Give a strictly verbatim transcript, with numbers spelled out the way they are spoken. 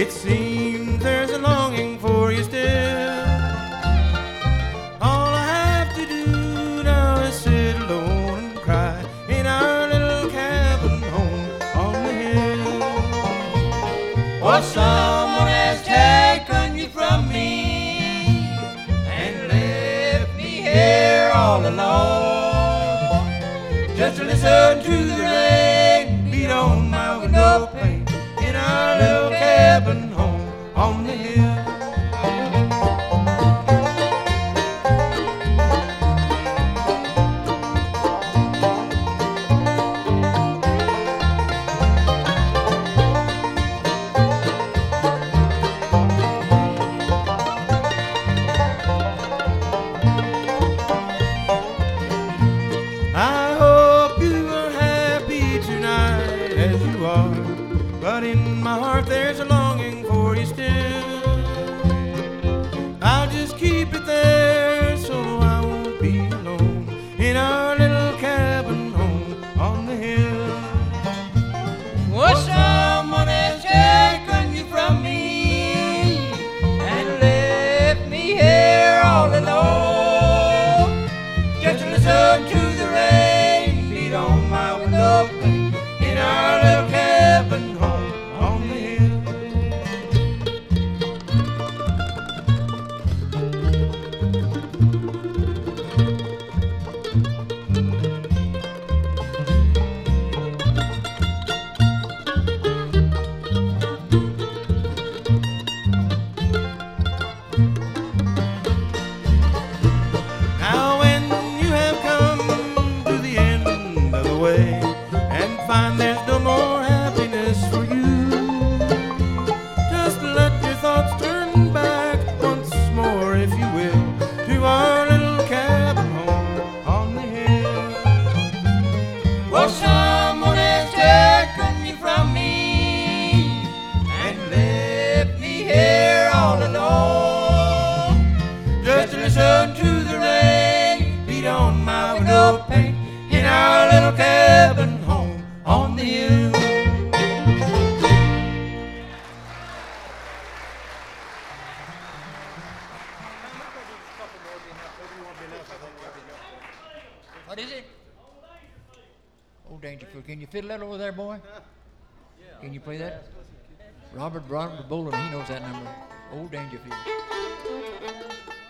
It seems there's a longing for you still. All I have to do now is sit alone and cry in our little cabin home on the hill. Or someone has taken you from me and left me here all alone. Just to listen to the rain beat on my window pane in our little cabin home on the hill. I hope you are happy tonight as you are, but in my heart there's a longing for you still. I'll just keep it there so I won't be alone in our little cabin home on the hill. Or someone has taken you from me and left me here all alone. Just to listen to the rain beat on my window pane in our little cabin home on the hill. Now when you have come to the end of the way and find there's no more happiness for you, just let your thoughts turn back once more, if you will, to our little cabin home on the hill. Well, someone has taken you from me and left me here all alone. Just to listen to the rain beat on my window pane in our little cabin home on the hill. What is it? Old Dangerfield. Can you fiddle that over there, boy? Can you play that? Robert Robert Boland, he knows that number. Old Dangerfield.